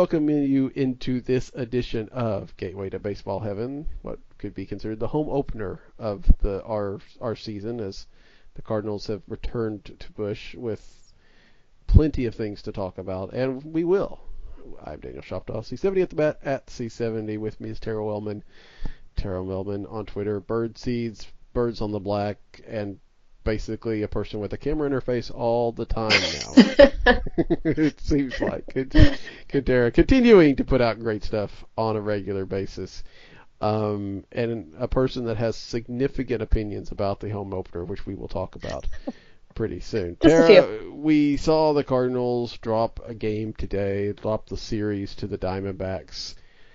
welcome you into this edition of Gateway to Baseball Heaven, what could be considered the home opener of our season, as the Cardinals have returned to Busch with plenty of things to talk about, and we will. I'm Daniel Shoptaw, C70 at the bat, at C70. With me is Tara Wellman. Tara Wellman on Twitter, Bird Seeds, Birds on the Black, and basically a person with a camera in her face all the time now. It seems like. Good Tara. Continuing to put out great stuff on a regular basis. And a person that has significant opinions about the home opener, which we will talk about pretty soon. Tara, we saw the Cardinals drop a game today, drop the series to the Diamondbacks.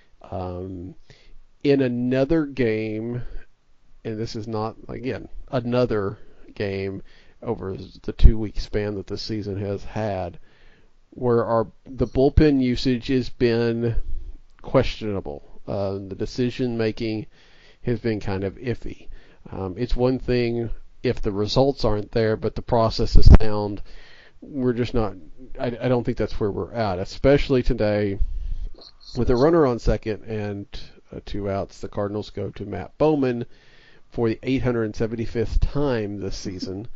In another game, and this is not, again, another game over the 2-week span that the season has had, where the bullpen usage has been questionable. The decision making has been kind of iffy. It's one thing if the results aren't there, but the process is sound. We're just not. I don't think that's where we're at, especially today with a runner on second and 2 outs. The Cardinals go to Matt Bowman for the 875th time this season.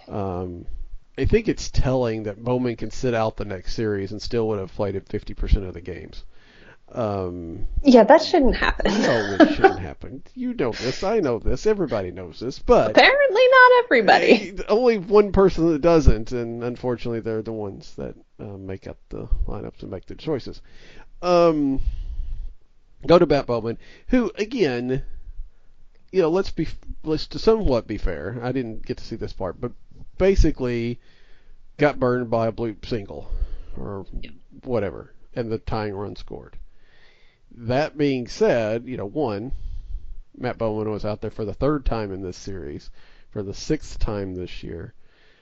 I think it's telling that Bowman can sit out the next series and still would have played at 50% of the games. Yeah, that shouldn't happen. No, it shouldn't happen. You know this. I know this. Everybody knows this. But apparently not everybody. Only one person that doesn't, and unfortunately they're the ones that make up the lineups and make the choices. Go to Matt Bowman, who, again, let's to somewhat be fair. I didn't get to see this part, but basically got burned by a bloop single or whatever, and the tying run scored. That being said, one, Matt Bowman was out there for the 3rd time in this series, for the 6th time this year,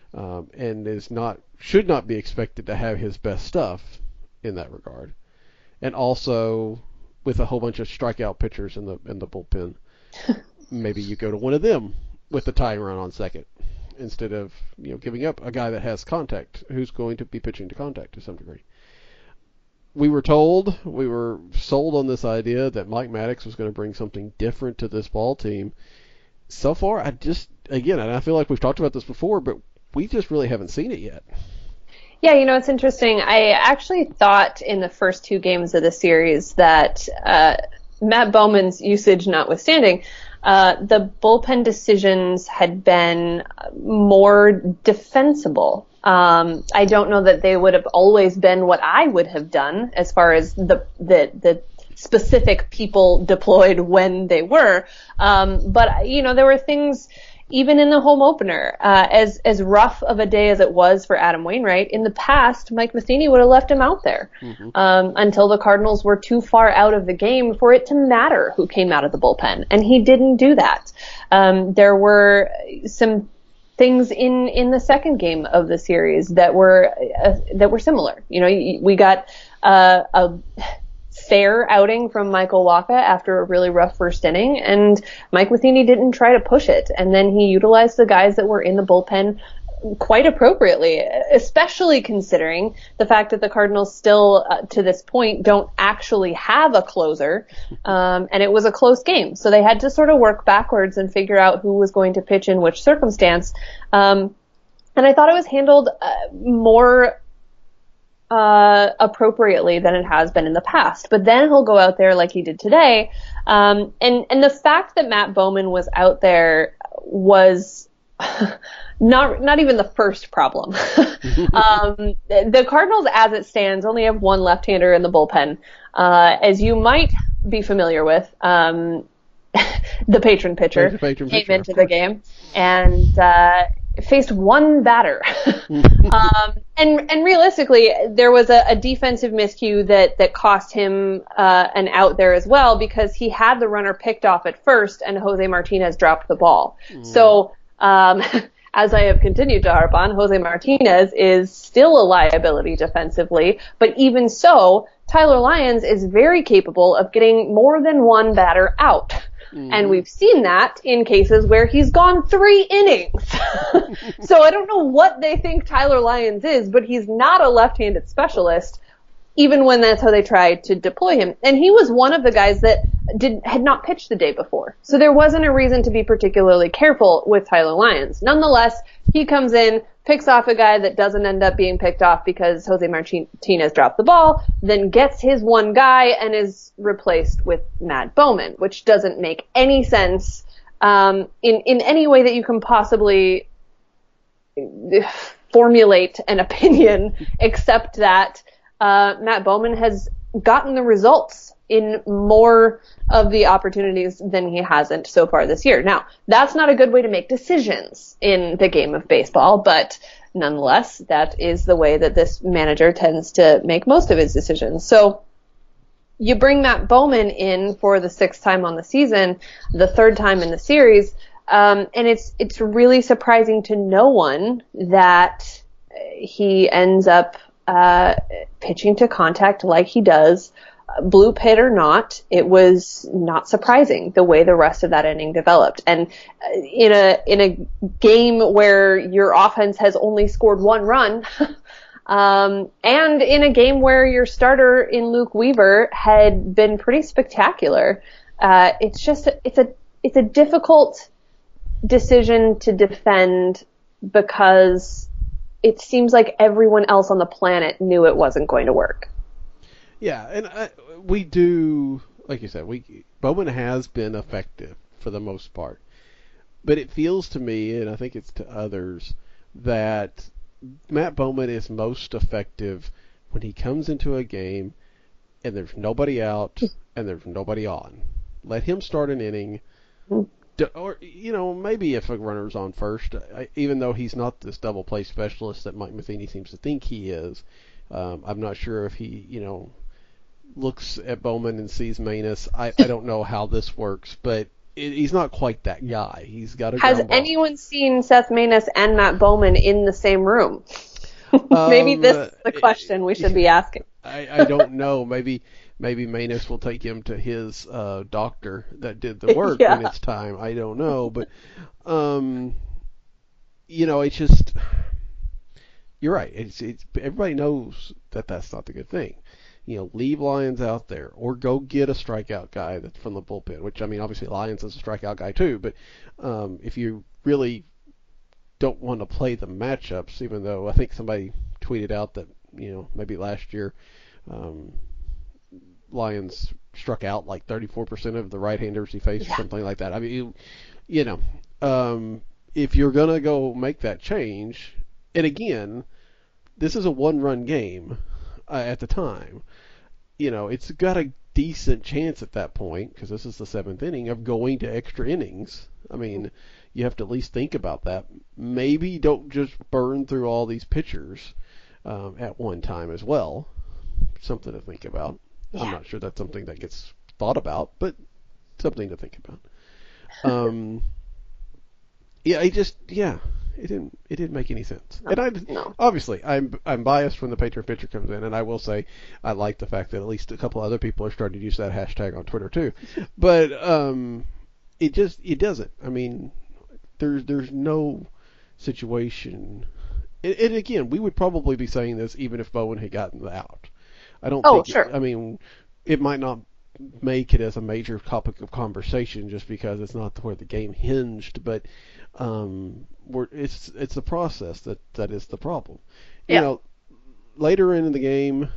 and should not be expected to have his best stuff in that regard, and also with a whole bunch of strikeout pitchers in the bullpen. Maybe you go to one of them with the tying run on second instead of giving up a guy that has contact, who's going to be pitching to contact to some degree. We were sold on this idea that Mike Maddux was going to bring something different to this ball team. So far, and I feel like we've talked about this before, but we just really haven't seen it yet. Yeah, it's interesting. I actually thought in the first 2 games of the series that Matt Bowman's usage notwithstanding, the bullpen decisions had been more defensible. I don't know that they would have always been what I would have done as far as the specific people deployed when they were. But there were things even in the home opener, as rough of a day as it was for Adam Wainwright. In the past, Mike Matheny would have left him out there until the Cardinals were too far out of the game for it to matter who came out of the bullpen, and he didn't do that. There were some things in the second game of the series that were similar. We got a fair outing from Michael Wacha after a really rough first inning, and Mike Matheny didn't try to push it, and then he utilized the guys that were in the bullpen quite appropriately, especially considering the fact that the Cardinals still, to this point, don't actually have a closer, and it was a close game. So they had to sort of work backwards and figure out who was going to pitch in which circumstance. And I thought it was handled more appropriately than it has been in the past. But then he'll go out there like he did today. And the fact that Matt Bowman was out there was not even the first problem. The Cardinals, as it stands, only have one left-hander in the bullpen. As you might be familiar with, the patron pitcher came into the game and faced one batter. And realistically, there was a defensive miscue that cost him an out there as well, because he had the runner picked off at first and Jose Martinez dropped the ball. So as I have continued to harp on, Jose Martinez is still a liability defensively, but even so, Tyler Lyons is very capable of getting more than one batter out. And we've seen that in cases where he's gone 3 innings. So I don't know what they think Tyler Lyons is, but he's not a left-handed specialist. even when that's how they tried to deploy him. And he was one of the guys that had not pitched the day before. So there wasn't a reason to be particularly careful with Tyler Lyons. Nonetheless, he comes in, picks off a guy that doesn't end up being picked off because Jose Martinez dropped the ball, then gets his one guy and is replaced with Matt Bowman, which doesn't make any sense in any way that you can possibly formulate an opinion, except that Matt Bowman has gotten the results in more of the opportunities than he hasn't so far this year. Now, that's not a good way to make decisions in the game of baseball, but nonetheless, that is the way that this manager tends to make most of his decisions. So you bring Matt Bowman in for the 6th time on the season, the 3rd time in the series, and it's really surprising to no one that he ends up pitching to contact like he does. Blue pit or not, it was not surprising the way the rest of that inning developed. And in a game where your offense has only scored 1 run, and in a game where your starter in Luke Weaver had been pretty spectacular, it's a difficult decision to defend because it seems like everyone else on the planet knew it wasn't going to work. Yeah, and we do, like you said, Bowman has been effective for the most part. But it feels to me, and I think it's to others, that Matt Bowman is most effective when he comes into a game and there's nobody out and there's nobody on. Let him start an inning. Or, maybe if a runner's on first, even though he's not this double play specialist that Mike Matheny seems to think he is, I'm not sure if he, looks at Bowman and sees Manus. I don't know how this works, but he's not quite that guy. He's got a Has anyone seen Seth Manus and Matt Bowman in the same room? Maybe this is the question we should be asking. I don't know. Maybe Manus will take him to his doctor that did the work when it's time. I don't know, but it's just, you're right. It's everybody knows that that's not the good thing. Leave Lyons out there or go get a strikeout guy that's from the bullpen, which, obviously Lyons is a strikeout guy too, but if you really don't want to play the matchups, even though I think somebody tweeted out that, maybe last year Lyons struck out like 34% of the right-handers he faced or something like that. If you're going to go make that change, and again, this is a 1-run game at the time, it's got a decent chance at that point, because this is the 7th inning, of going to extra innings. You have to at least think about that. Maybe don't just burn through all these pitchers at one time as well. Something to think about. Yeah. I'm not sure that's something that gets thought about, but something to think about. It didn't make any sense. No, and obviously I'm biased when the Patriot pitcher comes in, and I will say I like the fact that at least a couple other people are starting to use that hashtag on Twitter too. But it doesn't. There's no situation. And again, we would probably be saying this even if Bowen had gotten out. I don't think. Sure. It might not make it as a major topic of conversation just because it's not where the game hinged, but it's the process that is the problem. Yeah. Later in the game,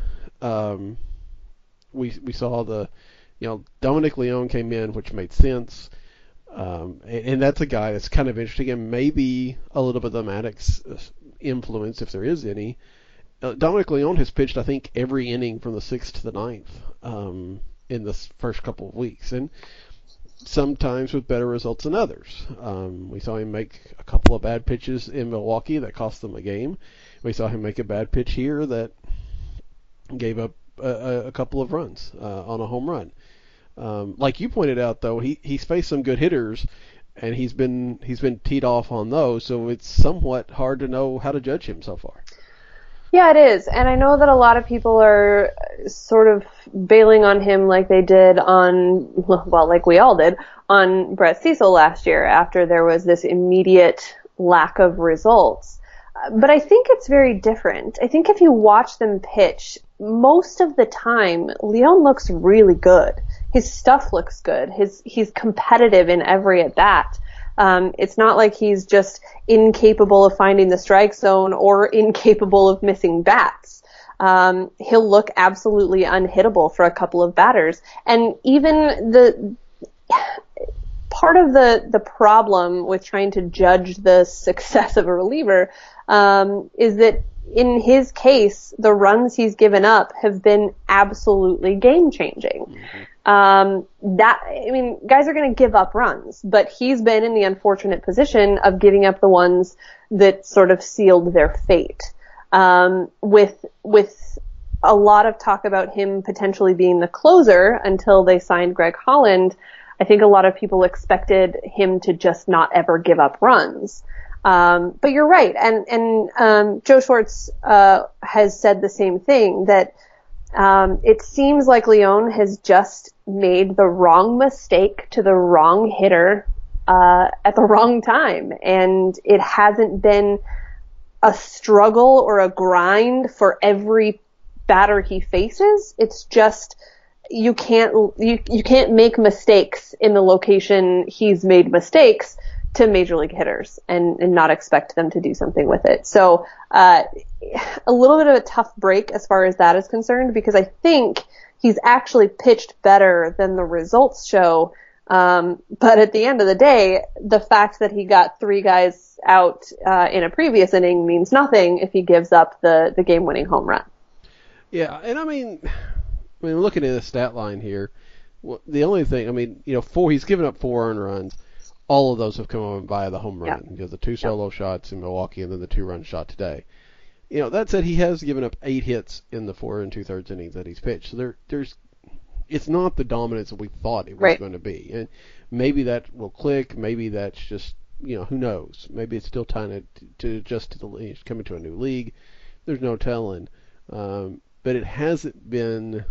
we saw Dominic Leone came in, which made sense, and that's a guy that's kind of interesting, and maybe a little bit of the Maddox influence, if there is any. Dominic Leone has pitched, I think, every inning from the 6th to the 9th in the first couple of weeks, and sometimes with better results than others. We saw him make a couple of bad pitches in Milwaukee that cost them a game. We saw him make a bad pitch here that gave up a couple of runs on a home run. Like you pointed out, though, he's faced some good hitters, and he's been teed off on those, so it's somewhat hard to know how to judge him so far. Yeah, it is. And I know that a lot of people are sort of bailing on him like they did like we all did, on Brett Cecil last year after there was this immediate lack of results. but I think it's very different. I think if you watch them pitch, most of the time, Leon looks really good. His stuff looks good. He's competitive in every at bat. It's not like he's just incapable of finding the strike zone or incapable of missing bats. He'll look absolutely unhittable for a couple of batters. And even part of the problem with trying to judge the success of a reliever is that in his case, the runs he's given up have been absolutely game changing. Mm-hmm. Guys are going to give up runs, but he's been in the unfortunate position of giving up the ones that sort of sealed their fate. With a lot of talk about him potentially being the closer until they signed Greg Holland, I think a lot of people expected him to just not ever give up runs. But you're right. And Joe Schwartz, has said the same thing, that, it seems like Leon has just made the wrong mistake to the wrong hitter, at the wrong time. And it hasn't been a struggle or a grind for every batter he faces. It's just, you can't make mistakes in the location he's made mistakes to major league hitters and not expect them to do something with it. So, a little bit of a tough break as far as that is concerned, because I think he's actually pitched better than the results show. But at the end of the day, the fact that he got 3 guys out, in a previous inning means nothing if he gives up the game-winning home run. Yeah. And I mean, looking at the stat line here, the only thing, he's given up 4 earned runs. All of those have come on via the home run. The 2 solo shots in Milwaukee and then the 2-run shot today. That said, he has given up 8 hits in the 4 2/3 innings that he's pitched. So it's not the dominance that we thought it was going to be. And maybe that will click. Maybe that's just, who knows? Maybe it's still time to adjust to the league, coming to a new league. There's no telling. But it hasn't been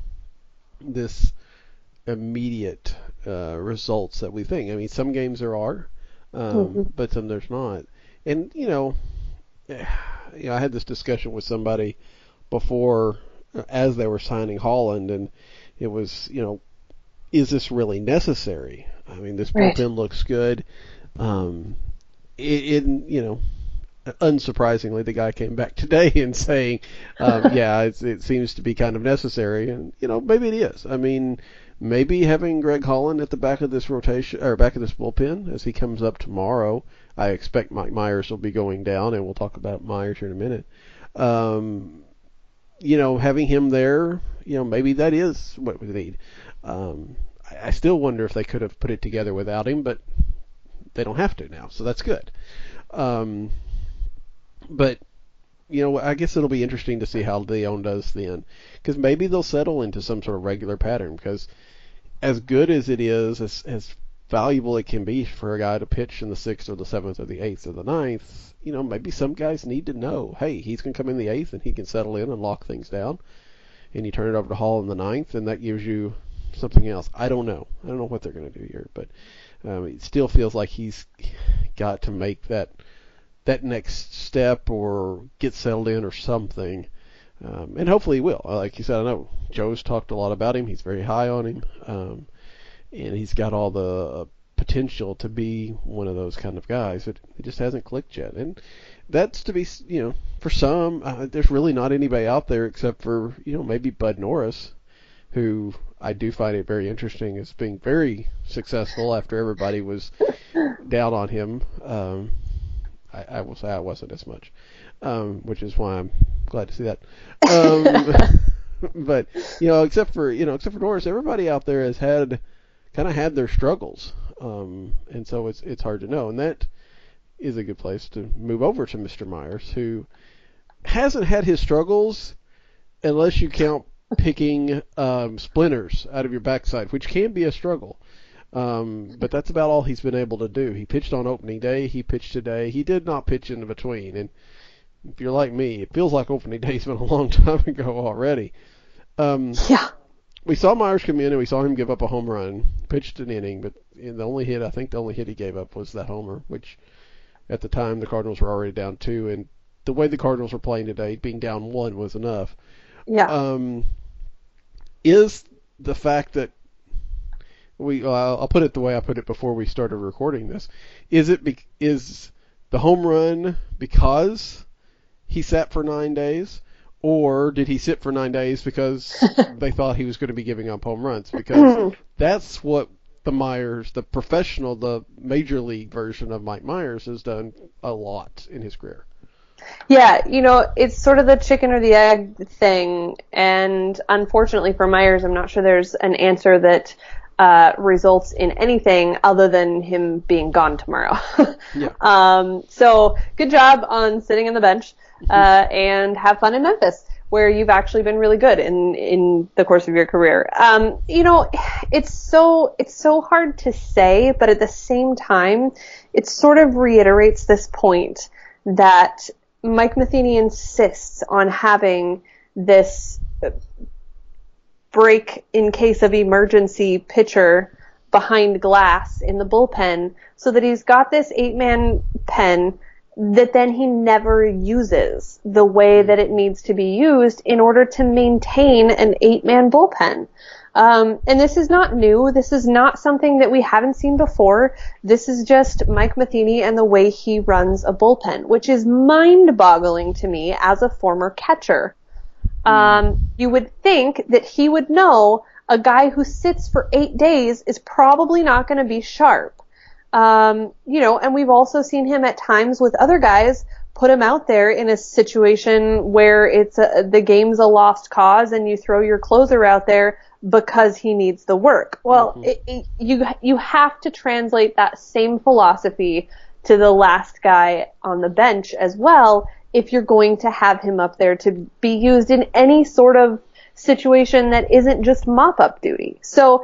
this immediate results that we think. Some games there are, but some there's not. And I had this discussion with somebody before, as they were signing Holland, and it was, is this really necessary? This bullpen looks good. Unsurprisingly, the guy came back today and saying, it seems to be kind of necessary, and maybe it is. Maybe having Greg Holland at the back of this rotation, or back of this bullpen as he comes up tomorrow. I expect Mike Myers will be going down, and we'll talk about Myers here in a minute. Having him there, maybe that is what we need. I still wonder if they could have put it together without him, but they don't have to now, so that's good. But I guess it'll be interesting to see how Leon does then, because maybe they'll settle into some sort of regular pattern. Because as good as it is, as valuable it can be for a guy to pitch in the 6th or the 7th or the 8th or the 9th, maybe some guys need to know, hey, he's going to come in the 8th and he can settle in and lock things down, and you turn it over to Hall in the 9th, and that gives you something else. I don't know what they're going to do here, but it still feels like he's got to make that next step or get settled in or something. And hopefully he will. Like you said, I know Joe's talked a lot about him. He's very high on him. And he's got all the potential to be one of those kind of guys, but it just hasn't clicked yet. And that's to be, for some, there's really not anybody out there except for, maybe Bud Norris, who I do find it very interesting as being very successful after everybody was down on him. I will say I wasn't as much, which is why I'm glad to see that. But except for Norris, everybody out there has had their struggles, and so it's hard to know. And that is a good place to move over to Mr. Myers, who hasn't had his struggles unless you count picking splinters out of your backside, which can be a struggle. But that's about all he's been able to do. He pitched on opening day. He pitched today. He did not pitch in between. And if you're like me, it feels like opening day's been a long time ago already. We saw Myers come in and we saw him give up a home run, pitched an inning, but the only hit he gave up was that homer, which at the time the Cardinals were already down 2, and the way the Cardinals were playing today, being down one was enough. Yeah. Is the fact that I'll put it the way I put it before we started recording this. Is the home run because he sat for 9 days, or did he sit for 9 days because they thought he was going to be giving up home runs? Because that's what the professional, the major league version of Mike Myers has done a lot in his career. Yeah, it's sort of the chicken or the egg thing, and unfortunately for Myers, I'm not sure there's an answer that results in anything other than him being gone tomorrow. Yeah. So good job on sitting on the bench, and have fun in Memphis, where you've actually been really good in the course of your career. It's so hard to say, but at the same time, it sort of reiterates this point that Mike Matheny insists on having this break in case of emergency pitcher behind glass in the bullpen, so that he's got this 8-man pen that then he never uses the way that it needs to be used in order to maintain an 8-man bullpen. And this is not new. This is not something that we haven't seen before. This is just Mike Matheny and the way he runs a bullpen, which is mind-boggling to me as a former catcher. You would think that he would know a guy who sits for 8 days is probably not going to be sharp. And we've also seen him at times with other guys put him out there in a situation where it's the game's a lost cause and you throw your closer out there because he needs the work. Well, you have to translate that same philosophy to the last guy on the bench as well if you're going to have him up there to be used in any sort of situation that isn't just mop-up duty. So,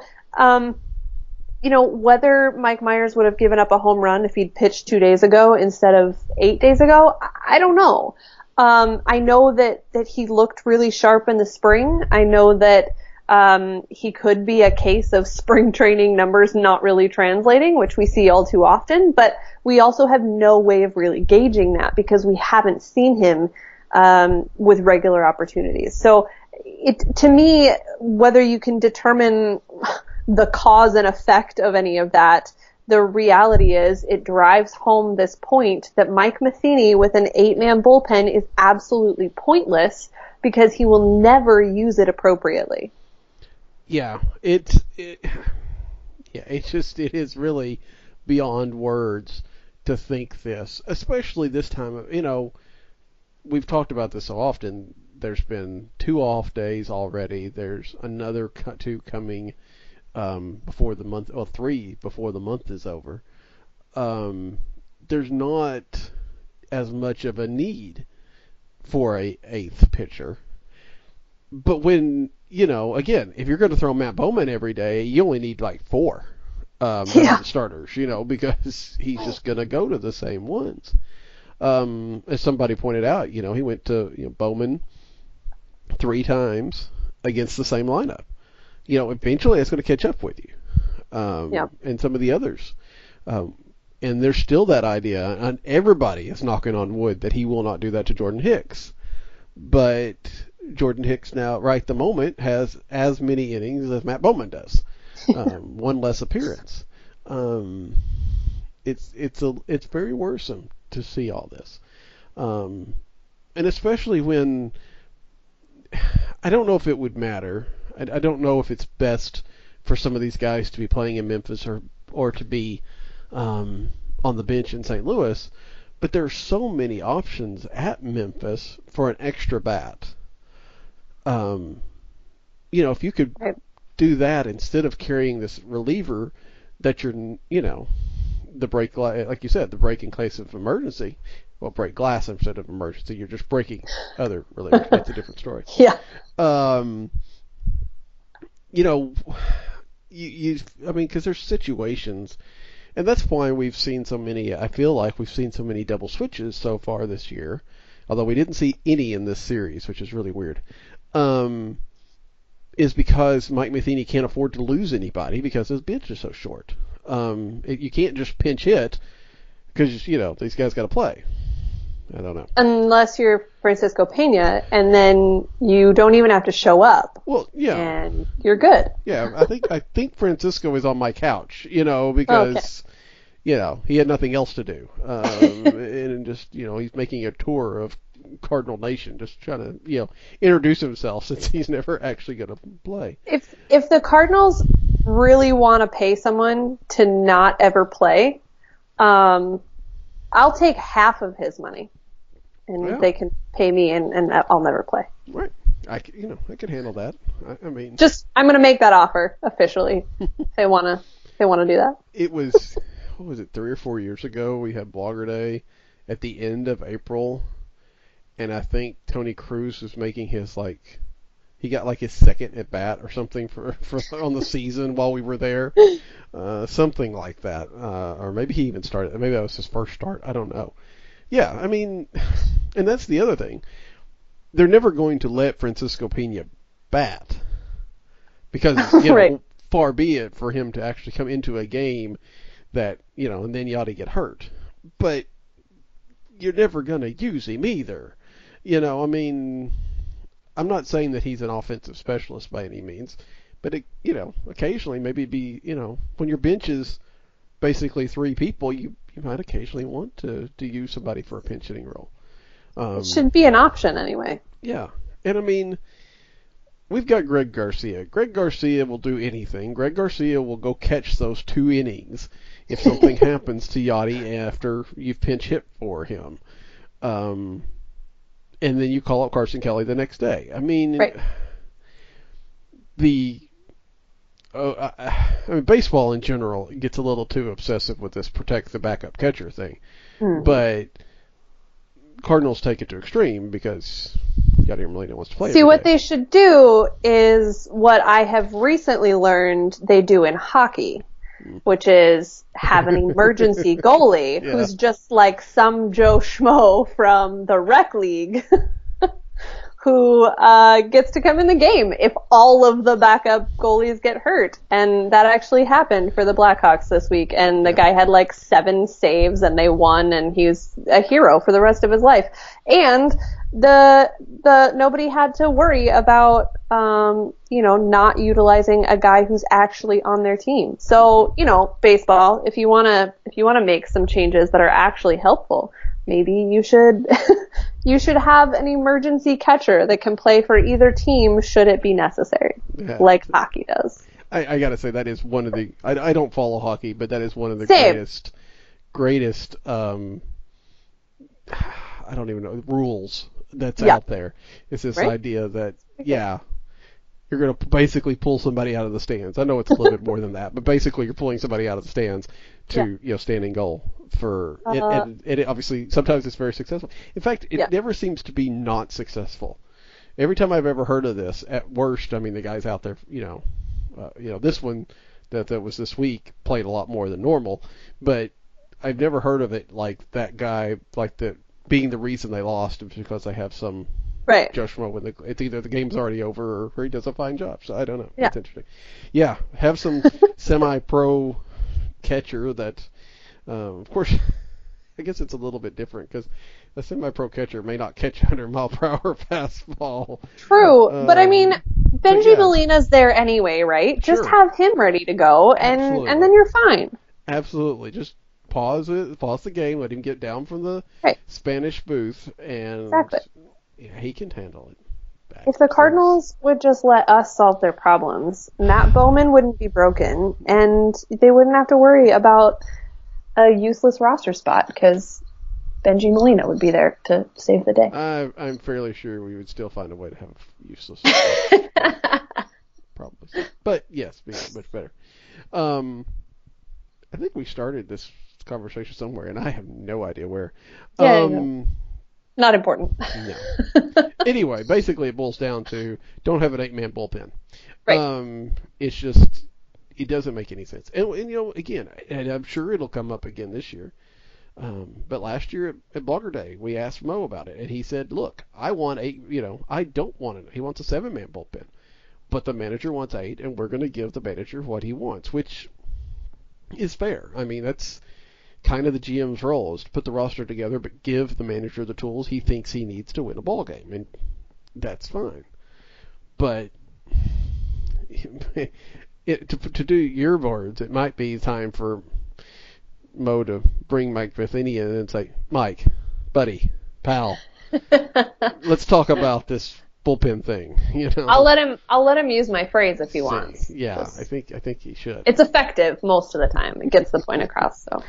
whether Mike Myers would have given up a home run if he'd pitched 2 days ago instead of 8 days ago, I don't know. I know that he looked really sharp in the spring. I know that he could be a case of spring training numbers not really translating, which we see all too often, but we also have no way of really gauging that because we haven't seen him with regular opportunities. So to me, whether you can determine the cause and effect of any of that, the reality is it drives home this point that Mike Matheny with an 8-man bullpen is absolutely pointless because he will never use it appropriately. Yeah, it is really beyond words to think this, especially this time. We've talked about this so often. There's been 2 off days already. There's another 2 coming before the month, 3 before the month is over. There's not as much of a need for a 8th pitcher. But when, again, if you're going to throw Matt Bowman every day, you only need like 4 starters, because he's just going to go to the same ones. As somebody pointed out, he went to Bowman 3 times against the same lineup. Eventually it's going to catch up with you. And some of the others. And there's still that idea, and everybody is knocking on wood that he will not do that to Jordan Hicks. But Jordan Hicks now, right at the moment, has as many innings as Matt Bowman does. 1 less appearance. It's very worrisome to see all this. And especially when, I don't know if it would matter. I don't know if it's best for some of these guys to be playing in Memphis or to be on the bench in St. Louis, but there are so many options at Memphis for an extra bat. If you could do that instead of carrying this reliever that you're, the break, like you said, the break in case of emergency. Well, break glass instead of emergency. You're just breaking other relievers. That's a different story. Yeah. Because there's situations, and that's why we've seen so many. I feel like we've seen so many double switches so far this year, although we didn't see any in this series, which is really weird. Is because Mike Matheny can't afford to lose anybody because his bench is so short. You can't just pinch hit because these guys got to play. I don't know. Unless you're Francisco Pena, and then you don't even have to show up. Well, yeah. And you're good. Yeah, I think Francisco is on my couch, because he had nothing else to do, and just he's making a tour of Cardinal Nation, just trying to introduce himself since he's never actually going to play. If the Cardinals really want to pay someone to not ever play, I'll take half of his money, and they can pay me, and I'll never play. Right. I could handle that. I mean, I'm going to make that offer officially. if they want to do that. It was, what was it, 3 or 4 years ago? We had Blogger Day at the end of April, and I think Tony Cruz was making his he got his second at bat or something for on the season while we were there, something like that, or maybe he even started. Maybe that was his first start. I don't know. Yeah, I mean, and that's the other thing. They're never going to let Francisco Pena bat because right. Far be it for him to actually come into a game that and then you ought to get hurt. But you're never going to use him either. I mean, I'm not saying that he's an offensive specialist by any means, but occasionally maybe when your bench is basically 3 people, you might occasionally want to use somebody for a pinch hitting role. It should be an option anyway. Yeah. And I mean, we've got Greg Garcia. Greg Garcia will do anything. Greg Garcia will go catch those 2 innings if something happens to Yachty after you've pinch hit for him. And then you call up Carson Kelly the next day. I mean, right. Baseball in general gets a little too obsessive with this protect the backup catcher thing. But Cardinals take it to extreme because Yadier Molina wants to play. See, what they should do is what I have recently learned they do in hockey, which is have an emergency goalie who's just like some Joe Schmo from the rec league who gets to come in the game if all of the backup goalies get hurt. And that actually happened for the Blackhawks this week. And the guy had 7 saves and they won, and he's a hero for the rest of his life. And the nobody had to worry about not utilizing a guy who's actually on their team. So, baseball, if you want to make some changes that are actually helpful, maybe you should have an emergency catcher that can play for either team should it be necessary, like hockey does. I gotta say that is one of the I don't follow hockey, but that is one of the greatest I don't even know rules that's out there. It's this idea that you're going to basically pull somebody out of the stands. I know it's a little bit more than that, but basically you're pulling somebody out of the stands to stand in goal for it, and it obviously sometimes it's very successful. In fact, it never seems to be not successful. Every time I've ever heard of this, at worst, I mean the guys out there, this one that was this week played a lot more than normal, but I've never heard of it like that guy being the reason they lost because they have some Joe Schmo when it's either the game's already over or he does a fine job. So I don't know. Yeah. It's interesting. Yeah, have some semi-pro catcher that, of course, I guess it's a little bit different because a semi-pro catcher may not catch 100-mile-per-hour fastball. True, but I mean, Benji Molina's there anyway, right? Sure. Just have him ready to go, and then you're fine. Absolutely. Just pause the game, let him get down from the Spanish booth, and he can handle it. If the Cardinals would just let us solve their problems, Matt Bowman wouldn't be broken, and they wouldn't have to worry about a useless roster spot because Benji Molina would be there to save the day. I'm fairly sure we would still find a way to have a useless probably. But yes, be much better. I think we started this conversation somewhere, and I have no idea where. Not important. No. Anyway, basically it boils down to don't have an 8-man bullpen. Right. It's just it doesn't make any sense. And again, and I'm sure it'll come up again this year. But last year at Blogger Day, we asked Mo about it, and he said, "Look, I want 8. I don't want it. He wants a 7-man bullpen, but the manager wants 8, and we're going to give the manager what he wants," which is fair. I mean, kind of the GM's role, is to put the roster together, but give the manager the tools he thinks he needs to win a ball game, and that's fine. But to do your words, it might be time for Mo to bring Mike Matheny in and say, Mike, buddy, pal, let's talk about this bullpen thing. I'll let him use my phrase if he wants. Yeah, I think he should. It's effective most of the time. It gets the point across. So.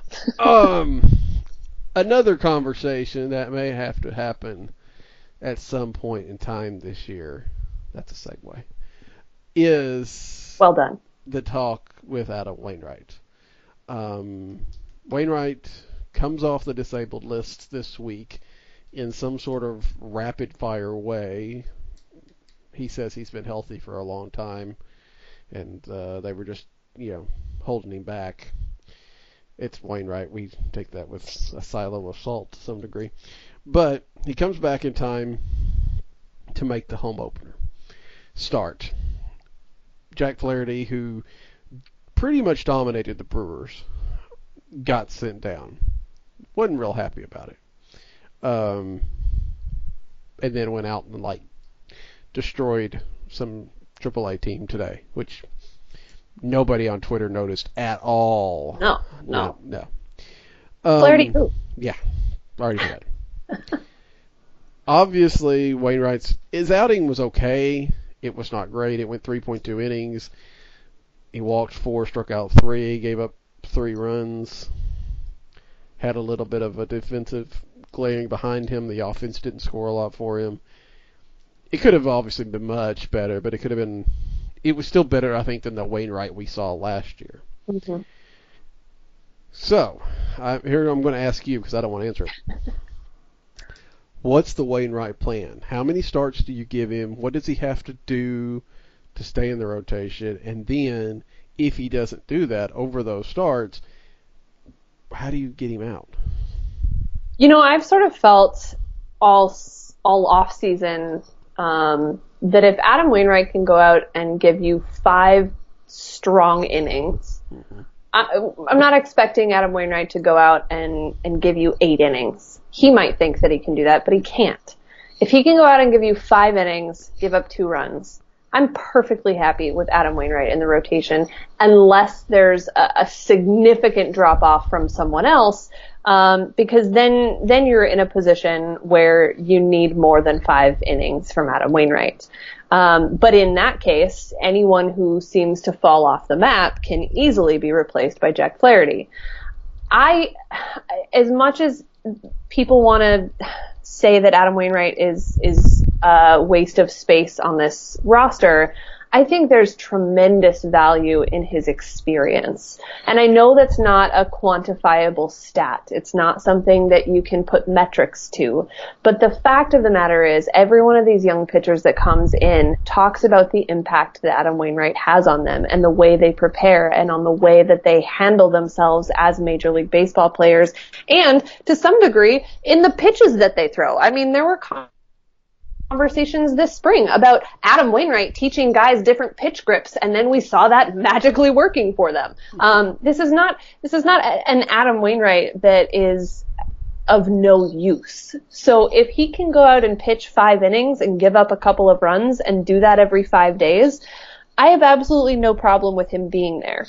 Another conversation that may have to happen at some point in time this year, that's a segue, is well done. The talk with Adam Wainwright. Wainwright comes off the disabled list this week in some sort of rapid fire way. He says he's been healthy for a long time, and they were just, holding him back. It's Wainwright. We take that with a silo of salt to some degree. But he comes back in time to make the home opener start. Jack Flaherty, who pretty much dominated the Brewers, got sent down. Wasn't real happy about it. And then went out and destroyed some AAA team today, which nobody on Twitter noticed at all. No. Flaherty who? Yeah, already forgot. Obviously, his outing was okay. It was not great. It went 3.2 innings. He walked 4, struck out 3, gave up 3 runs. Had a little bit of a defensive glaring behind him. The offense didn't score a lot for him. It could have obviously been much better, but it was still better, I think, than the Wainwright we saw last year. Mm-hmm. So, here I'm going to ask you, because I don't want to answer it. What's the Wainwright plan? How many starts do you give him? What does he have to do to stay in the rotation? And then, if he doesn't do that over those starts, how do you get him out? I've sort of felt all off season that if Adam Wainwright can go out and give you 5 strong innings, mm-hmm. I'm not expecting Adam Wainwright to go out and give you 8 innings. He might think that he can do that, but he can't. If he can go out and give you 5 innings, give up 2 runs, I'm perfectly happy with Adam Wainwright in the rotation, unless there's a significant drop off from someone else, because then you're in a position where you need more than 5 innings from Adam Wainwright. But in that case, anyone who seems to fall off the map can easily be replaced by Jack Flaherty. As much as people want to say that Adam Wainwright is a waste of space on this roster, I think there's tremendous value in his experience. And I know that's not a quantifiable stat. It's not something that you can put metrics to. But the fact of the matter is, every one of these young pitchers that comes in talks about the impact that Adam Wainwright has on them and the way they prepare and on the way that they handle themselves as Major League Baseball players, and to some degree in the pitches that they throw. I mean, there were conversations this spring about Adam Wainwright teaching guys different pitch grips, and then we saw that magically working for them. This is not an Adam Wainwright that is of no use. So if he can go out and pitch 5 innings and give up a couple of runs and do that every 5 days, I have absolutely no problem with him being there.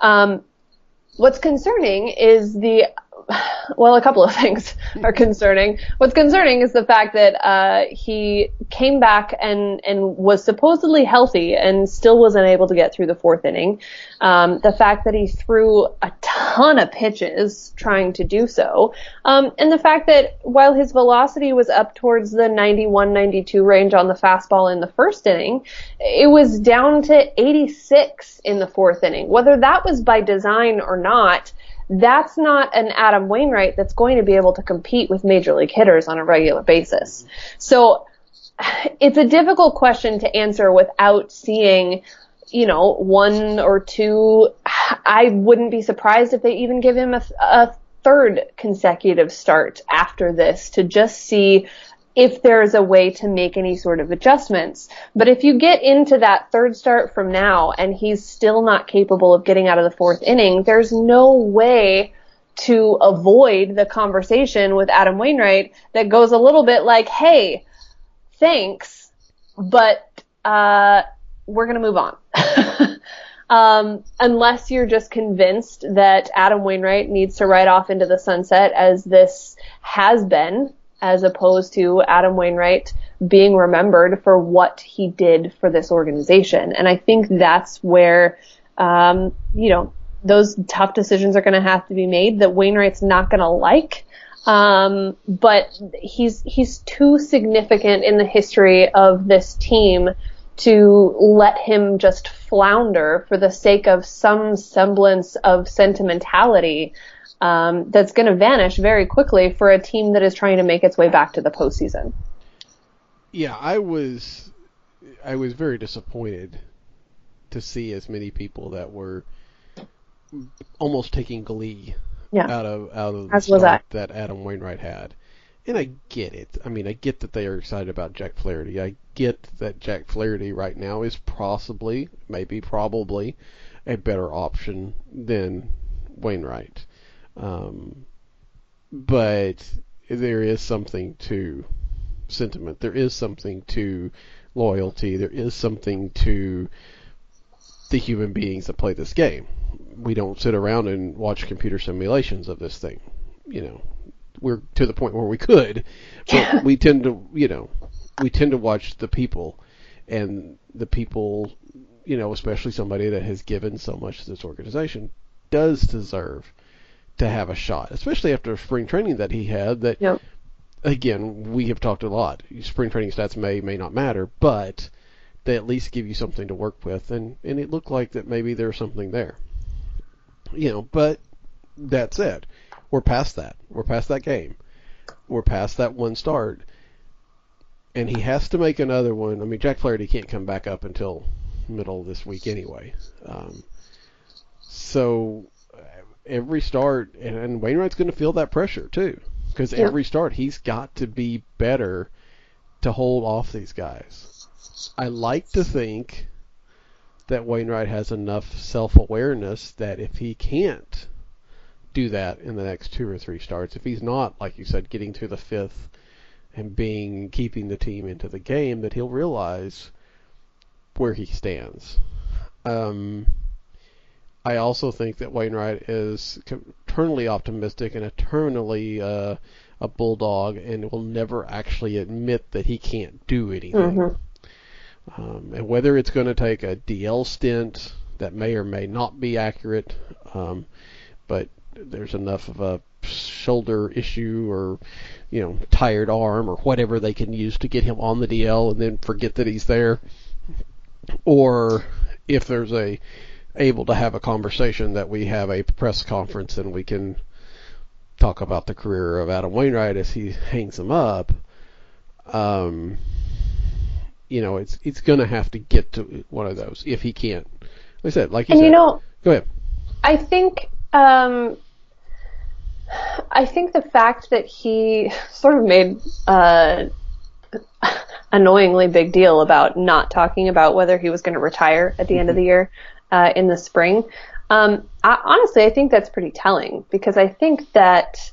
What's concerning is a couple of things are concerning. What's concerning is the fact that he came back and was supposedly healthy and still wasn't able to get through the 4th inning. The fact that he threw a ton of pitches trying to do so. And the fact that while his velocity was up towards the 91, 92 range on the fastball in the 1st inning, it was down to 86 in the 4th inning. Whether that was by design or not, that's not an Adam Wainwright that's going to be able to compete with major league hitters on a regular basis. So it's a difficult question to answer without seeing, 1 or 2. I wouldn't be surprised if they even give him a 3rd consecutive start after this to just see if there's a way to make any sort of adjustments. But if you get into that 3rd start from now and he's still not capable of getting out of the 4th inning, there's no way to avoid the conversation with Adam Wainwright that goes a little bit like, hey, thanks, but we're going to move on. Unless you're just convinced that Adam Wainwright needs to ride off into the sunset as this has been, as opposed to Adam Wainwright being remembered for what he did for this organization. And I think that's where, those tough decisions are going to have to be made that Wainwright's not going to like. But he's too significant in the history of this team to let him just flounder for the sake of some semblance of sentimentality that's going to vanish very quickly for a team that is trying to make its way back to the postseason. Yeah, I was very disappointed to see as many people that were almost taking glee out of the start that Adam Wainwright had. And I get it. I mean, I get that they are excited about Jack Flaherty. I get that Jack Flaherty right now is probably a better option than Wainwright. But there is something to sentiment. There is something to loyalty. There is something to the human beings that play this game. We don't sit around and watch computer simulations of this thing. We're to the point where we could, but we tend to watch the people, and the people, especially somebody that has given so much to this organization, does deserve to have a shot, especially after spring training that he had. That, again, we have talked a lot. Spring training stats may not matter, but they at least give you something to work with, and it looked like that maybe there's something there. But that said, we're past that. We're past that game. We're past that one start. And he has to make another one. I mean, Jack Flaherty can't come back up until middle of this week anyway. So every start, and Wainwright's going to feel that pressure too. Because every start, he's got to be better to hold off these guys. I like to think that Wainwright has enough self-awareness that if he can't do that in the next 2 or 3 starts, if he's not, like you said, getting to the 5th and keeping the team into the game, that he'll realize where he stands. I also think that Wainwright is eternally optimistic and eternally a bulldog, and will never actually admit that he can't do anything. Mm-hmm. And whether it's going to take a DL stint that may or may not be accurate, but there's enough of a shoulder issue or, tired arm or whatever they can use to get him on the DL and then forget that he's there. Or if there's able to have a conversation that we have a press conference and we can talk about the career of Adam Wainwright as he hangs him up. It's going to have to get to one of those if he can't. Like I said, like you said. Go ahead. I think the fact that he sort of made annoyingly big deal about not talking about whether he was going to retire at the end of the year in the spring. Honestly, I think that's pretty telling, because I think that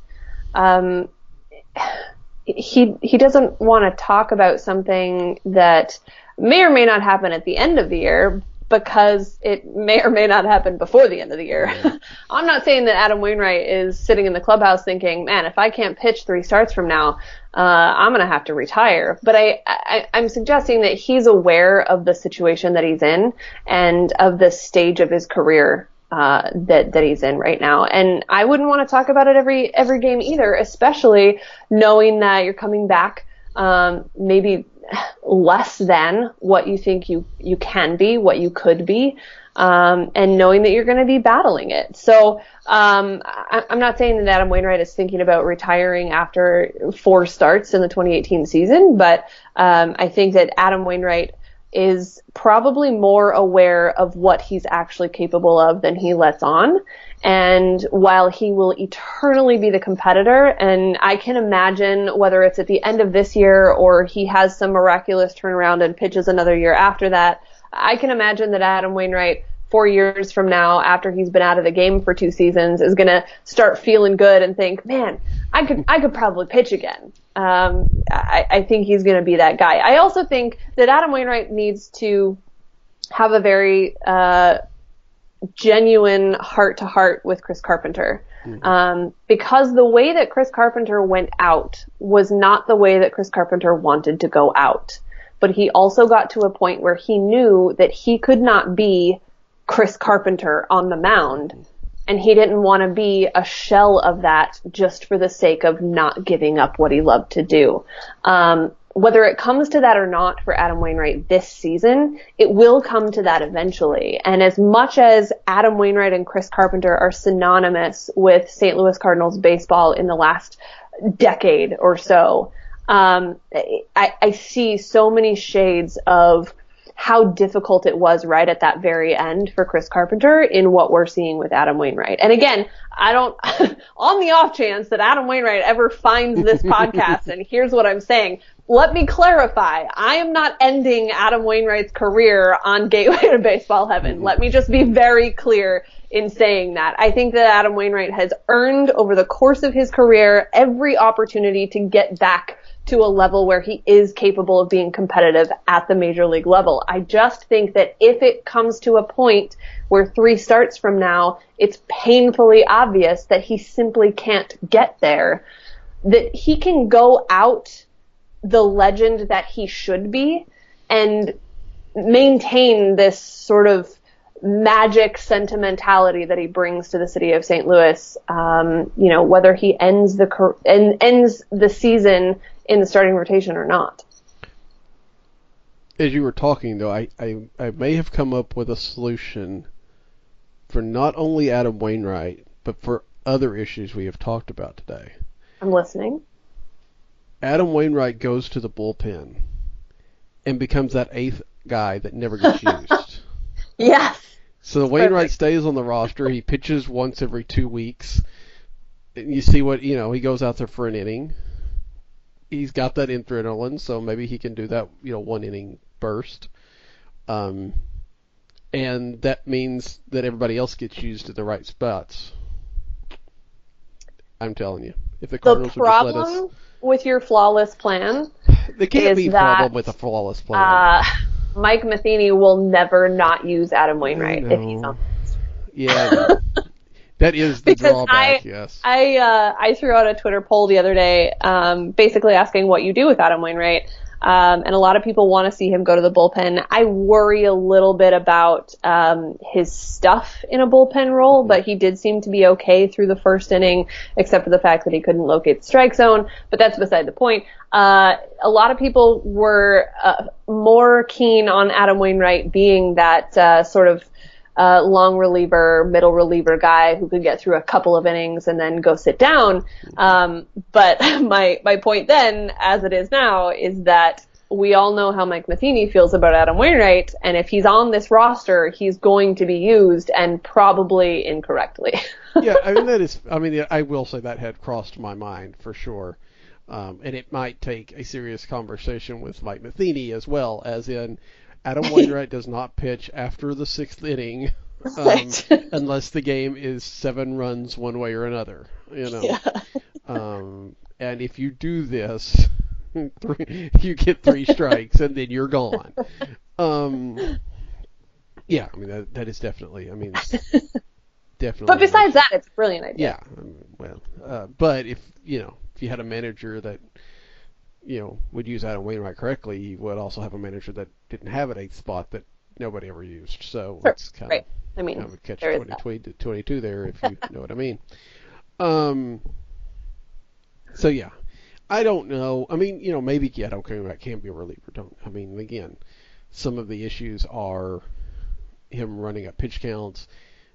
he doesn't want to talk about something that may or may not happen at the end of the year, because it may or may not happen before the end of the year. I'm not saying that Adam Wainwright is sitting in the clubhouse thinking, man, if I can't pitch 3 starts from now, I'm going to have to retire. But I'm suggesting that he's aware of the situation that he's in and of the stage of his career that he's in right now. And I wouldn't want to talk about it every game either, especially knowing that you're coming back maybe less than what you think you can be, what you could be, and knowing that you're going to be battling it. So I'm not saying that Adam Wainwright is thinking about retiring after 4 starts in the 2018 season, but I think that Adam Wainwright is probably more aware of what he's actually capable of than he lets on. And while he will eternally be the competitor, and I can imagine whether it's at the end of this year or he has some miraculous turnaround and pitches another year after that, I can imagine that Adam Wainwright 4 years from now, after he's been out of the game for 2 seasons, is going to start feeling good and think, man, I could probably pitch again. I think he's going to be that guy. I also think that Adam Wainwright needs to have a very genuine heart-to-heart with Chris Carpenter. Because the way that Chris Carpenter went out was not the way that Chris Carpenter wanted to go out. But he also got to a point where he knew that he could not be Chris Carpenter on the mound. And he didn't want to be a shell of that just for the sake of not giving up what he loved to do. Whether it comes to that or not for Adam Wainwright this season, it will come to that eventually. And as much as Adam Wainwright and Chris Carpenter are synonymous with St. Louis Cardinals baseball in the last decade or so, I see so many shades of how difficult it was right at that very end for Chris Carpenter in what we're seeing with Adam Wainwright. And again, I don't, on the off chance that Adam Wainwright ever finds this podcast, and here's what I'm saying, let me clarify. I am not ending Adam Wainwright's career on Gateway to Baseball Heaven. Let me just be very clear in saying that. I think that Adam Wainwright has earned over the course of his career every opportunity to get back to a level where he is capable of being competitive at the major league level. I just think that if it comes to a point where 3 starts from now, it's painfully obvious that he simply can't get there, that he can go out the legend that he should be and maintain this sort of magic sentimentality that he brings to the city of St. Louis. Whether he ends the season in the starting rotation or not. As you were talking, though, I may have come up with a solution for not only Adam Wainwright, but for other issues we have talked about today. I'm listening. Adam Wainwright goes to the bullpen and becomes that 8th guy that never gets used. Yes. So Wainwright stays on the roster. He pitches once every 2 weeks. You see what, he goes out there for an inning. He's got that adrenaline, so maybe he can do that, 1 inning burst. And that means that everybody else gets used at the right spots. I'm telling you. If the Cardinals would just let us... with your flawless plan, there can't be a problem with a flawless plan. Mike Matheny will never not use Adam Wainwright if he's on. Yeah, that is the drawback. Yes. I threw out a Twitter poll the other day, basically asking what you do with Adam Wainwright. And a lot of people want to see him go to the bullpen. I worry a little bit about his stuff in a bullpen role, but he did seem to be okay through the first inning, except for the fact that he couldn't locate the strike zone. But that's beside the point. A lot of people were more keen on Adam Wainwright being that sort of long reliever, middle reliever guy who could get through a couple of innings and then go sit down. But my point then, as it is now, is that we all know how Mike Matheny feels about Adam Wainwright, and if he's on this roster, he's going to be used, and probably incorrectly. Yeah, I will say that had crossed my mind for sure. And it might take a serious conversation with Mike Matheny as well, as in Adam Wainwright does not pitch after the 6th inning unless the game is 7 runs one way or another. Yeah. And if you do this, you get 3 strikes and then you're gone. Yeah, that is definitely. Definitely. But besides that, it's a brilliant idea. Yeah. But if you had a manager that would use Adam Wainwright correctly, you would also have a manager that didn't have an 8th spot that nobody ever used. So sure. it's kind of catch 22 there, if you know what I mean. So yeah, I don't know. Maybe Adam Wainwright can be a reliever. Again, some of the issues are him running up pitch counts.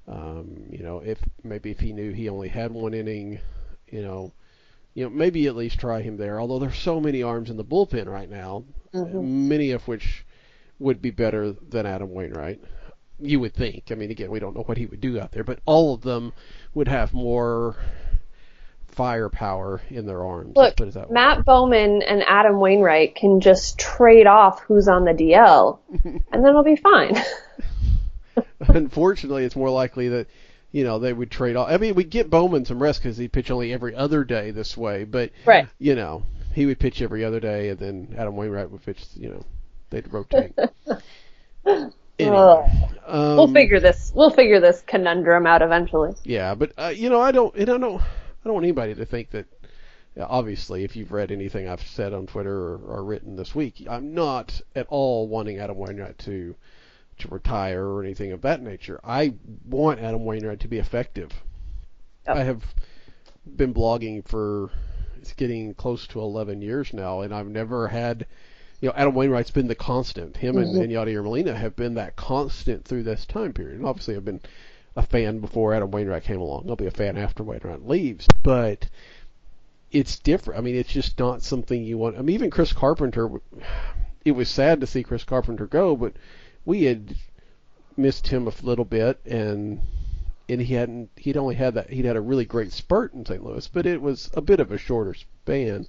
If he knew he only had 1 inning, maybe at least try him there. Although there's so many arms in the bullpen right now, many of which would be better than Adam Wainwright. You would think. Again, we don't know what he would do out there, but all of them would have more firepower in their arms. Look, Matt Bowman and Adam Wainwright can just trade off who's on the DL, and then it'll be fine. unfortunately, it's more likely that, they would trade off. I mean, we get Bowman some rest because he'd pitch only every other day this way, but, right. He would pitch every other day, and then Adam Wainwright would pitch, they'd rotate. Anyway, we'll figure this conundrum out eventually. Yeah, but I don't want anybody to think that. Obviously, if you've read anything I've said on Twitter or written this week, I'm not at all wanting Adam Wainwright to retire or anything of that nature. I want Adam Wainwright to be effective. Yep. I have been blogging for, it's getting close to 11 years now, and I've never had, Adam Wainwright's been the constant. Him and Yadier Molina have been that constant through this time period. And obviously, I've been a fan before Adam Wainwright came along. I'll be a fan after Wainwright leaves, but it's different. I mean, it's just not something you want. I mean, even Chris Carpenter, it was sad to see Chris Carpenter go, but we had missed him a little bit, and he'd had a really great spurt in St. Louis, but it was a bit of a shorter span.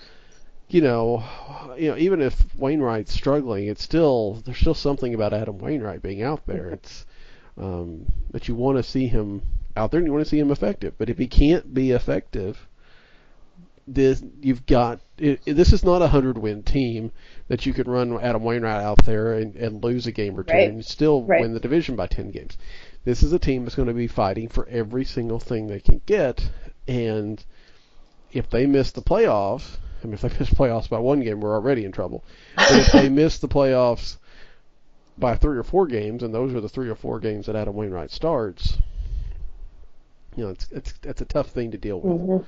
Even if Wainwright's struggling, there's still something about Adam Wainwright being out there. It's that you want to see him out there and you want to see him effective. But if he can't be effective, this is not a 100-win team that you could run Adam Wainwright out there and lose a game or two and still win the division by 10 games. This is a team that's going to be fighting for every single thing they can get, and if they miss the playoffs, if they miss playoffs by one game, we're already in trouble. But if they miss the playoffs by 3 or 4 games, and those are the 3 or 4 games that Adam Wainwright starts, it's a tough thing to deal with. Mm-hmm.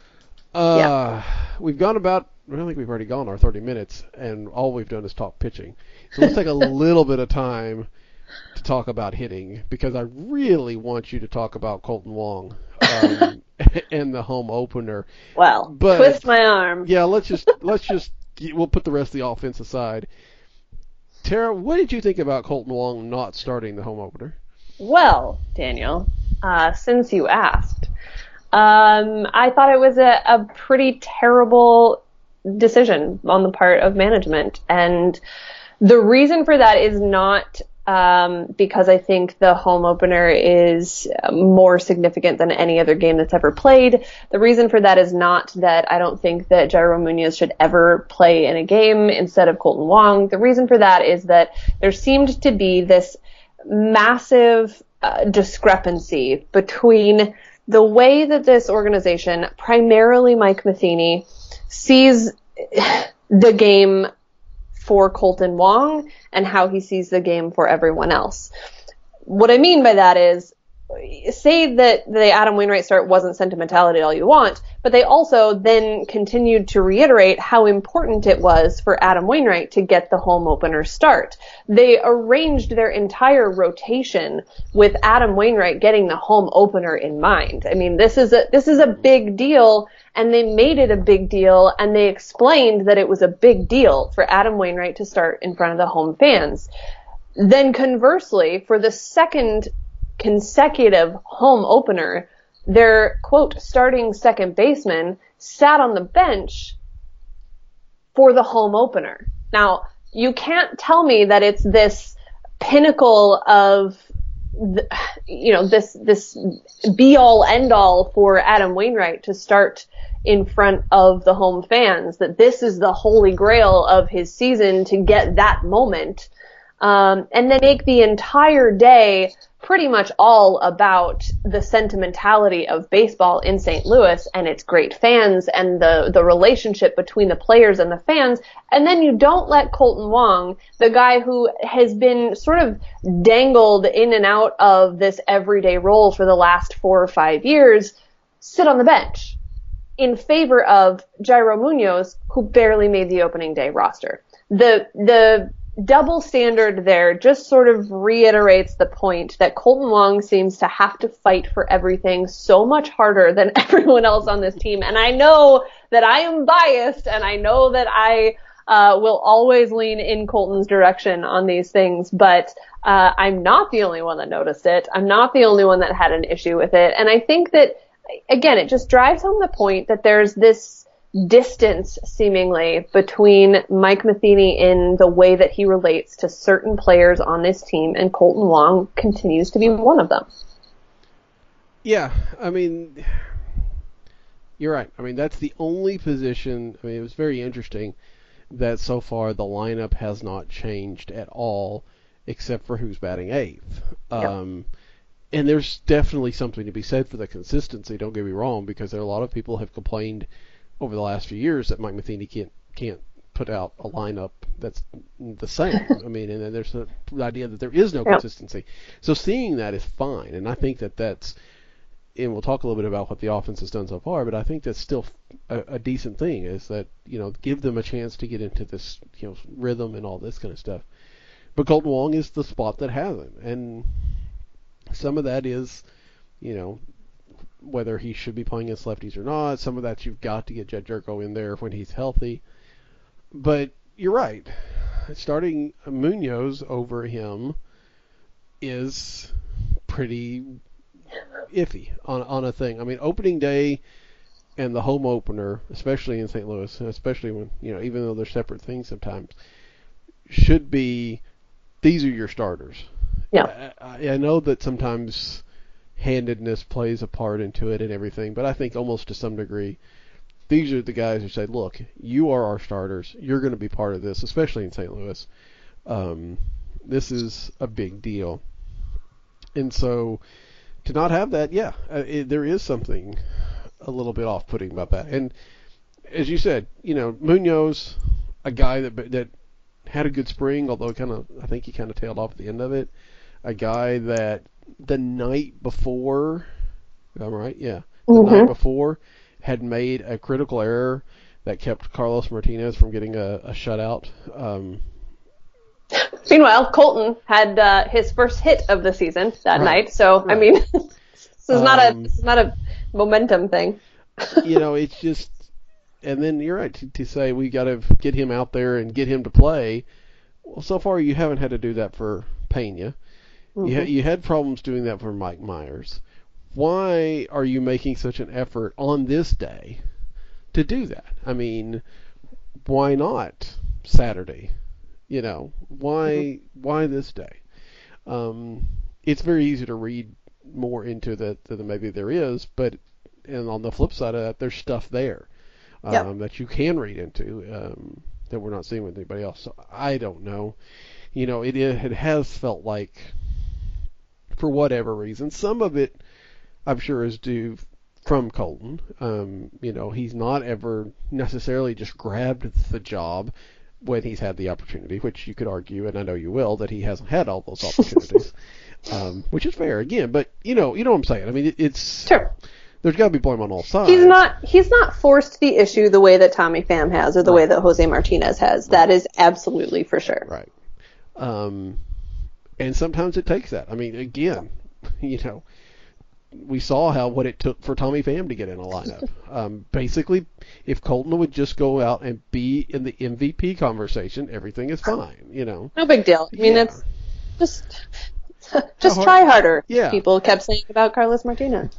We've gone about, I think we've already gone our 30 minutes, and all we've done is talk pitching. So let's take a little bit of time to talk about hitting, because I really want you to talk about Kolten Wong and the home opener. Well, twist my arm. Yeah, we'll put the rest of the offense aside. Tara, what did you think about Kolten Wong not starting the home opener? Well, Daniel, since you asked, I thought it was a pretty terrible decision on the part of management. And the reason for that is not because I think the home opener is more significant than any other game that's ever played. The reason for that is not that I don't think that Jairo Munoz should ever play in a game instead of Kolten Wong. The reason for that is that there seemed to be this massive discrepancy between the way that this organization, primarily Mike Matheny, sees the game for Kolten Wong and how he sees the game for everyone else. What I mean by that is, say that the Adam Wainwright start wasn't sentimentality all you want, but they also then continued to reiterate how important it was for Adam Wainwright to get the home opener start. They arranged their entire rotation with Adam Wainwright getting the home opener in mind. I mean, this is a big deal, and they made it a big deal, and they explained that it was a big deal for Adam Wainwright to start in front of the home fans. Then conversely, for the second consecutive home opener, their, quote, starting second baseman sat on the bench for the home opener. Now, you can't tell me that it's this pinnacle of, this be-all, end-all for Adam Wainwright to start in front of the home fans, that this is the holy grail of his season to get that moment, and then make the entire day pretty much all about the sentimentality of baseball in St. Louis and its great fans and the relationship between the players and the fans. And then you don't let Kolten Wong, the guy who has been sort of dangled in and out of this everyday role for the last 4 or 5 years, sit on the bench in favor of Jairo Munoz, who barely made the opening day roster. The double standard there just sort of reiterates the point that Kolten Wong seems to have to fight for everything so much harder than everyone else on this team. And I know that I am biased, and I know that I will always lean in Kolten's direction on these things, but I'm not the only one that noticed it. I'm not the only one that had an issue with it. And I think that, again, it just drives home the point that there's this distance, seemingly, between Mike Matheny in the way that he relates to certain players on this team, and Colton Wong continues to be one of them. Yeah, I mean, you're right. I mean, that's the only position. I mean, it was very interesting that so far the lineup has not changed at all, except for who's batting eighth. Yep. And there's definitely something to be said for the consistency. Don't get me wrong, because there are a lot of people have complained over the last few years that Mike Matheny can't put out a lineup that's the same. I mean, and then there's the idea that there is no consistency. So seeing that is fine, and I think that's. And we'll talk a little bit about what the offense has done so far, but I think that's still a decent thing, is that, give them a chance to get into this, rhythm and all this kind of stuff. But Colton Wong is the spot that hasn't. And some of that is, whether he should be playing against lefties or not. Some of that you've got to get Jedd Gyorko in there when he's healthy. But you're right. Starting Munoz over him is pretty iffy on a thing. I mean, opening day and the home opener, especially in St. Louis, especially when, even though they're separate things sometimes, should be, these are your starters. Yeah. I know that sometimes handedness plays a part into it and everything, but I think almost to some degree, these are the guys who say, look, you are our starters. You're going to be part of this, especially in St. Louis. This is a big deal. And so to not have that, there is something a little bit off-putting about that. And as you said, Munoz, a guy that had a good spring, although I think he kind of tailed off at the end of it. A guy that the night before, I'm right, yeah, the night before had made a critical error that kept Carlos Martinez from getting a shutout. Meanwhile, Colton had his first hit of the season that night, so right. I mean, this is not a momentum thing. It's just, and then you're right to say we got to get him out there and get him to play. Well, so far you haven't had to do that for Pena. You had problems doing that for Mike Myers. Why are you making such an effort on this day to do that? I mean, why not Saturday? Why this day? It's very easy to read more into that than maybe there is, and on the flip side of that, there's stuff there that you can read into that we're not seeing with anybody else. So I don't know. It has felt like, for whatever reason, some of it I'm sure is due from Colton. He's not ever necessarily just grabbed the job when he's had the opportunity, which you could argue, and I know you will, that he hasn't had all those opportunities, which is fair again. But you know what I'm saying. I mean, it's sure. There's got to be blame on all sides. He's not forced the issue the way that Tommy Pham has, or the way that Jose Martinez has. That is absolutely for sure. Right. And sometimes it takes that. I mean, again, we saw what it took for Tommy Pham to get in a lineup. Basically, if Colton would just go out and be in the MVP conversation, everything is fine. No big deal. I mean, it's just try harder. Yeah. People kept saying about Carlos Martinez.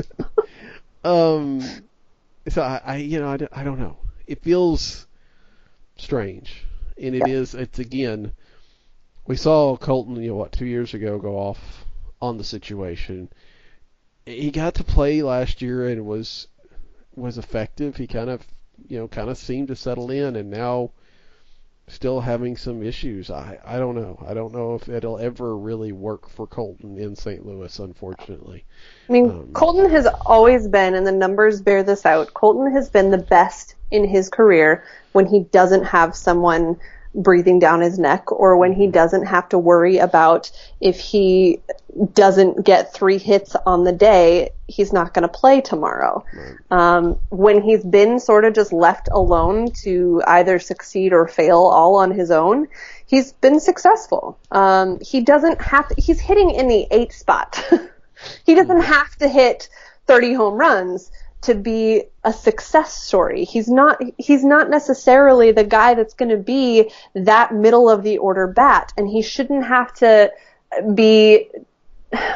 So I don't know. It feels strange, and it's again. We saw Colton, 2 years ago go off on the situation. He got to play last year and was effective. He kind of seemed to settle in, and now still having some issues. I don't know. I don't know if it'll ever really work for Colton in St. Louis, unfortunately. I mean, Colton has always been, and the numbers bear this out, Colton has been the best in his career when he doesn't have someone breathing down his neck, or when he doesn't have to worry about if he doesn't get 3 hits on the day, he's not going to play tomorrow. Right. When he's been sort of just left alone to either succeed or fail all on his own, he's been successful. He doesn't have to, he's hitting in the 8th spot. He doesn't have to hit 30 home runs to be a success story. He's not necessarily the guy that's going to be that middle of the order bat, and he shouldn't have to be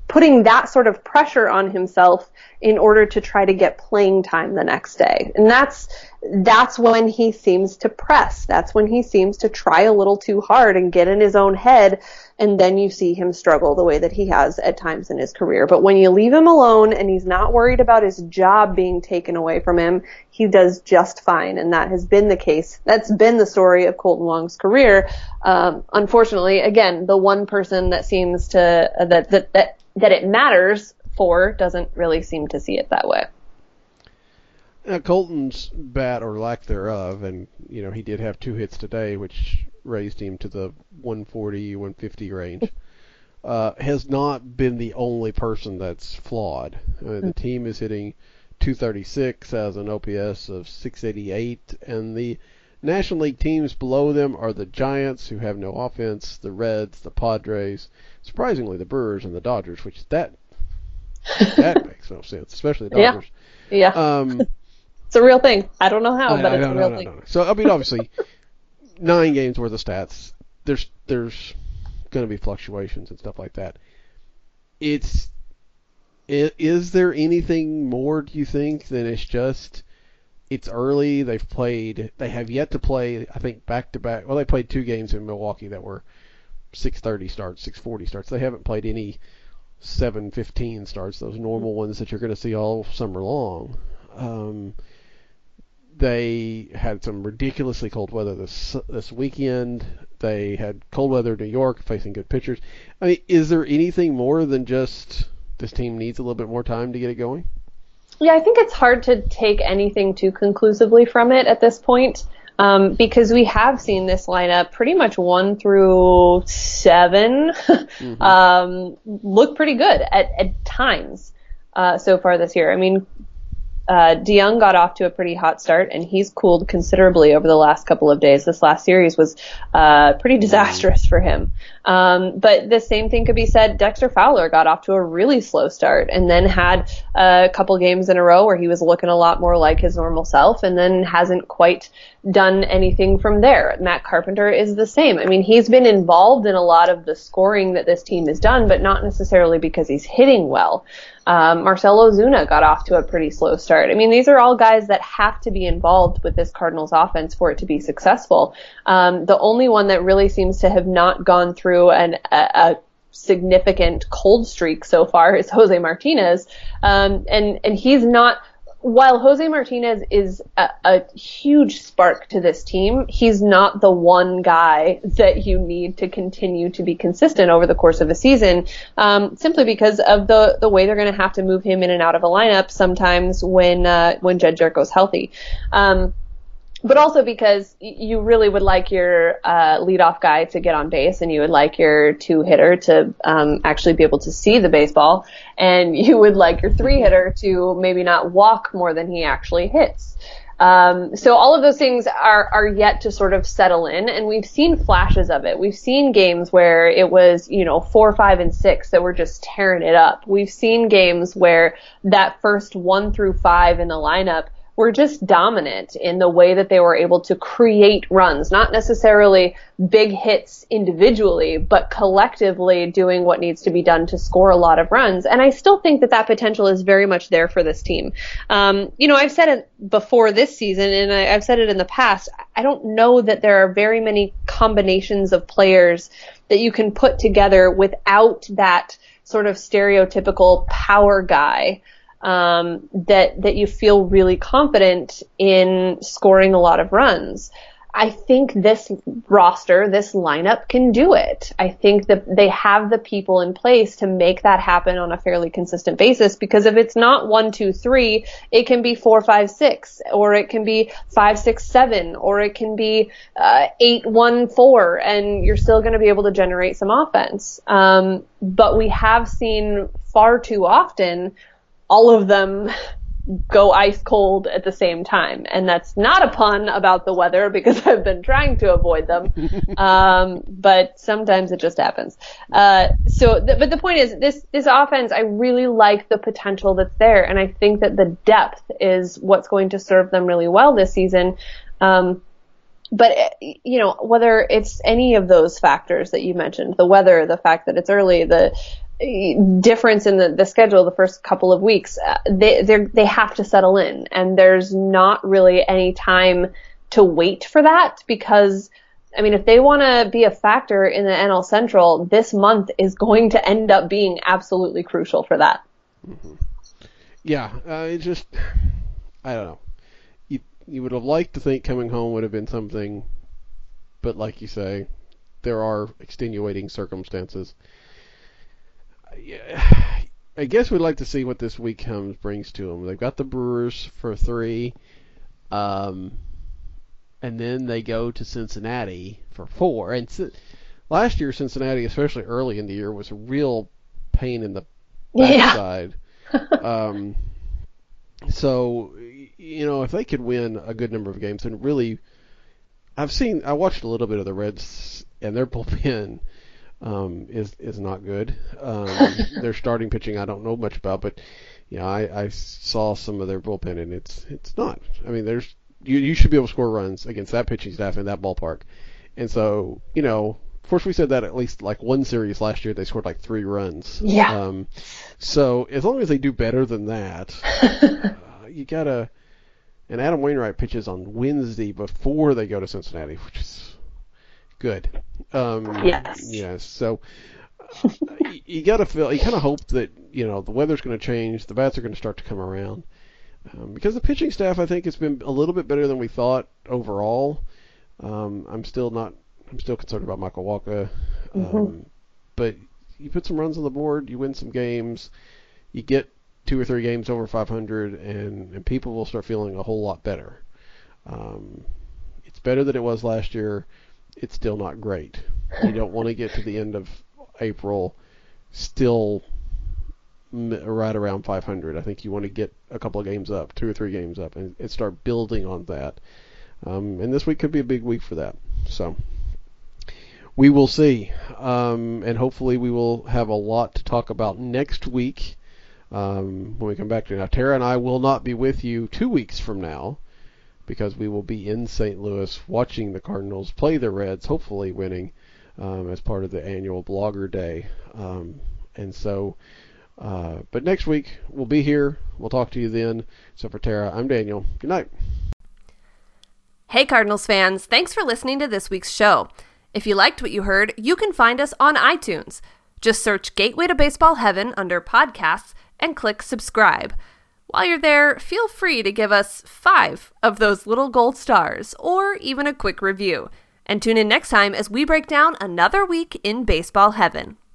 putting that sort of pressure on himself in order to try to get playing time the next day. And that's when he seems to press. That's when he seems to try a little too hard and get in his own head. And then you see him struggle the way that he has at times in his career. But when you leave him alone and he's not worried about his job being taken away from him, he does just fine. And that has been the case. That's been the story of Kolten Wong's career. Unfortunately, again, the one person that seems to, that it matters for doesn't really seem to see it that way. Colton's bat, or lack thereof, and he did have 2 hits today, which raised him to the 140, 150 range, has not been the only person that's flawed. The team is hitting 236, has an OPS of 688, and the National League teams below them are the Giants, who have no offense, the Reds, the Padres, surprisingly the Brewers and the Dodgers, which that makes no sense, especially the Dodgers. Yeah. It's a real thing. I don't know how, but it's a real thing. No. So, obviously, 9 games worth of stats. There's going to be fluctuations and stuff like that. Is there anything more, do you think, than it's early, they have yet to play, I think, back-to-back. Well, they played 2 games in Milwaukee that were 6:30 starts, 6:40 starts. They haven't played any 7:15 starts, those normal ones that you're going to see all summer long. They had some ridiculously cold weather this weekend. They had cold weather in New York, facing good pitchers. I mean, is there anything more than just this team needs a little bit more time to get it going? Yeah, I think it's hard to take anything too conclusively from it at this point, because we have seen this lineup pretty much 1 through 7 look pretty good at times so far this year. I mean, DeYoung got off to a pretty hot start, and he's cooled considerably over the last couple of days. This last series was pretty disastrous for him. But the same thing could be said. Dexter Fowler got off to a really slow start and then had a couple games in a row where he was looking a lot more like his normal self, and then hasn't quite done anything from there. Matt Carpenter is the same. I mean, he's been involved in a lot of the scoring that this team has done, but not necessarily because he's hitting well. Marcell Ozuna got off to a pretty slow start. I mean, these are all guys that have to be involved with this Cardinals offense for it to be successful. The only one that really seems to have not gone through a significant cold streak so far is Jose Martinez. And he's not, while Jose Martinez is a huge spark to this team, he's not the one guy that you need to continue to be consistent over the course of a season, simply because of the way they're going to have to move him in and out of a lineup sometimes when Jed Jerko's healthy. But also because you really would like your leadoff guy to get on base, and you would like your 2-hitter to actually be able to see the baseball, and you would like your 3-hitter to maybe not walk more than he actually hits. So all of those things are yet to sort of settle in, and we've seen flashes of it. We've seen games where it was, 4, 5, and 6 that were just tearing it up. We've seen games where that first 1 through 5 in the lineup were just dominant in the way that they were able to create runs, not necessarily big hits individually, but collectively doing what needs to be done to score a lot of runs. And I still think that potential is very much there for this team. I've said it before this season, and I've said it in the past, I don't know that there are very many combinations of players that you can put together without that sort of stereotypical power guy that you feel really confident in scoring a lot of runs. I think this roster, this lineup can do it. I think that they have the people in place to make that happen on a fairly consistent basis, because if it's not 1, 2, 3, it can be 4, 5, 6, or it can be 5, 6, 7, or it can be 8, 1, 4, and you're still going to be able to generate some offense. But we have seen far too often all of them go ice cold at the same time. And that's not a pun about the weather, because I've been trying to avoid them. But sometimes it just happens. But the point is, this offense, I really like the potential that's there. And I think that the depth is what's going to serve them really well this season. But, whether it's any of those factors that you mentioned, the weather, the fact that it's early, the difference in the schedule the first couple of weeks, they have to settle in. And there's not really any time to wait for that because, if they want to be a factor in the NL Central, this month is going to end up being absolutely crucial for that. Mm-hmm. Yeah, I don't know. You would have liked to think coming home would have been something, but like you say, there are extenuating circumstances. I guess we'd like to see what this week brings to them. They've got the Brewers for 3, and then they go to Cincinnati for 4. And last year, Cincinnati, especially early in the year, was a real pain in the backside. Yeah. So, if they could win a good number of games, and really, I watched a little bit of the Reds, and their bullpen is not good. Their starting pitching I don't know much about, but I saw some of their bullpen, and it's not. You should be able to score runs against that pitching staff in that ballpark. And so, of course we said that at least like one series last year they scored like 3 runs. Yeah. So as long as they do better than that, you gotta. And Adam Wainwright pitches on Wednesday before they go to Cincinnati, which is good. Yes. Yes. So you kind of hope that the weather's going to change, the bats are going to start to come around, because the pitching staff I think has been a little bit better than we thought overall. I'm still concerned about Michael Wacha, but you put some runs on the board, you win some games, you get 2 or 3 games over 500, and people will start feeling a whole lot better. It's better than it was last year. It's still not great. You don't want to get to the end of April still right around 500. I think you want to get a couple of games up, 2 or 3 games up, and start building on that. And this week could be a big week for that. So we will see. And hopefully we will have a lot to talk about next week when we come back to it. Now, Tara and I will not be with you 2 weeks from now, because we will be in St. Louis watching the Cardinals play the Reds, hopefully winning as part of the annual Blogger Day. And so, but next week we'll be here. We'll talk to you then. So for Tara, I'm Daniel. Good night. Hey Cardinals fans, thanks for listening to this week's show. If you liked what you heard, you can find us on iTunes. Just search Gateway to Baseball Heaven under podcasts and click subscribe. While you're there, feel free to give us 5 of those little gold stars, or even a quick review. And tune in next time as we break down another week in baseball heaven.